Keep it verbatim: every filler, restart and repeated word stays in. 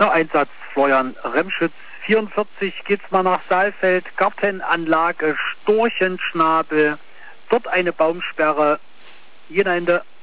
Na, Einsatz Florian Remschütz, vierundvierzig, geht's mal nach Saalfeld, Gartenanlage, Storchenschnabel, dort eine Baumsperre, jener in der